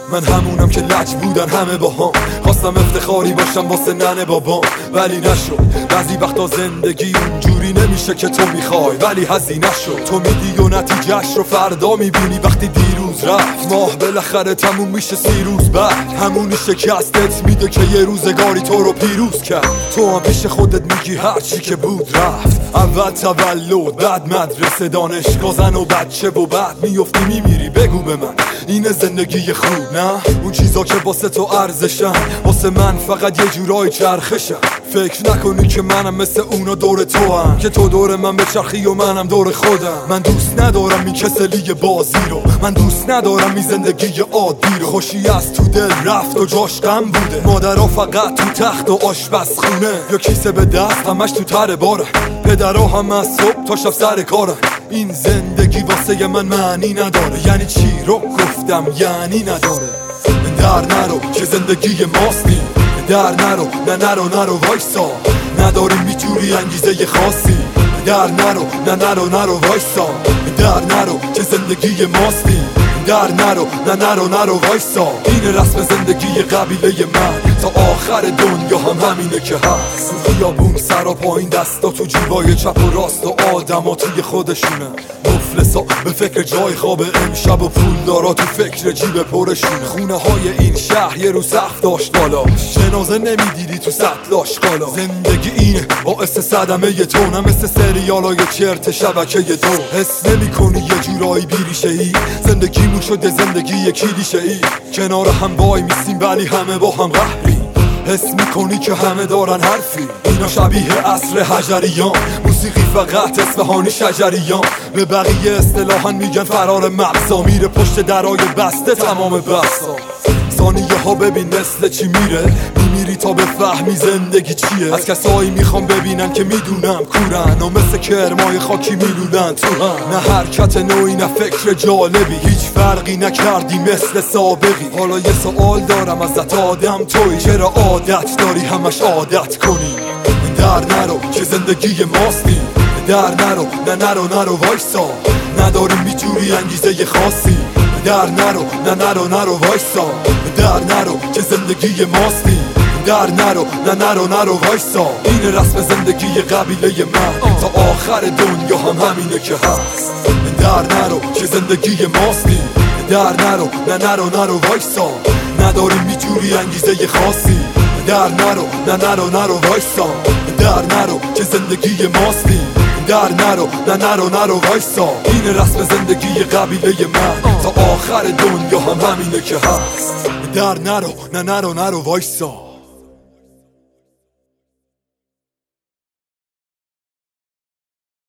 من همونم که لج بودن همه با هم، خواستم افتخاری باشم واسه ننه بابام ولی نشد. بعضی وقتا زندگی اونجوری نمیشه که تو میخوای ولی هزینه شد. تو میدی و نتیجهش رو فردا میبینی وقتی دیروز رفت. ماه بالاخره تموم میشه 30 روز بعد، همونی شکستت میده که یه روزگاری تو رو پیروز کرد. تو هم پیش خودت میگی هرچی که بود رفت. اول تولد، بعد مدرسه، دانشگاه، زن و بچه و بعد میفتی میمیری. بگو به من اینه زندگی خوب؟ نه، اون چیزا که واسه تو ارزشن واسه من فقط یه جورای چرخشن. فکر نکنی که منم مثل اونا دور تو هم، که تو دور من بچرخی و منم دور خودم. من دوست ندارم این کسلی بازی رو، من دوست ندارم این زندگی عادی رو. خوشی از تو دل رفت و جاش غم بوده، مادرها فقط تو تخت و آشپزخونه، یا کیسه به دست همش تو تره باره، پدرها هم از صبح تا شب سر کارن. این زندگی واسه من معنی نداره. یعنی چی رو گفتم؟ یعنی نداره. در نرو که زندگی ماستی، در نرو، نه نرو نرو وایسا، نداریم میتونی انگیزه خاصی. در نرو، نه نرو وایسا، در نرو که زندگی ماستی. در نرو، نه نرو وایسا، این رسم زندگی قبیله من تا آخر دنیا هم همینه که هست. خیابون سر و پایین، دستا تو جیبای چپ و راست و آدما توی خودشونه. مفلسا به فکر جای خواب امشب و پولدارا تو فکر جیب پرشونه. خونه های این شهر یه رو سقف داشت بالا، جنازه نمیدیدی تو سطل آشغالا. زندگی اینه باعث صدمه تو، نه مثل سریالای چرت شبکه دو. حس نمی کنی یه جورایی بیریشه ای؟ زندگیمون شده زندگی کلیشه ای، کنار هم وای میسیم ولی همه با هم قهری. حس میکنی که همه دارن حرفی، اینا شبیه عصر حجریان، موسیقی فقط اصفهانی شجریان. به بقیه اصطلاحاً میگن فرار مغزا، میره پشت درای بسته تمام بحثا. ثانیه ها ببین مثل چی میره، میمیری تا بفهمی زندگی چیه. از کسایی میخوام ببینن که میدونم کورن و مثل کرمای خاکی میلودن تو هم. نه حرکت نوعی نه فکر جالبی، هیچ فرقی نکردی مثل سابقی. حالا یه سوال دارم ازت، آدم توی چرا عادت داری همش عادت کنی؟ در نرو که زندگی ماستی، در نرو، نه نرو وایسا، نداریم میتونی انگیزه خاصی. در نرو، نه نرو وایسا، در نرو که زندگی ماستی. در نرو، نه نرو وایسا، این رسم زندگی قبیله من تا آخر دنیا هم همینه که هست. در نرو که زندگی ماستی، در نرو، نه نرو وایسا، نداریم میتونی انگیزه خاصی. در نرو، نه نرو وایسا، در نرو که زندگی ماستی. در نرو، نه نرو وایسا، این رسم زندگی قبیله من تا آخر دنیا هم همینه که هست. در نرو، نه نرو وایسا.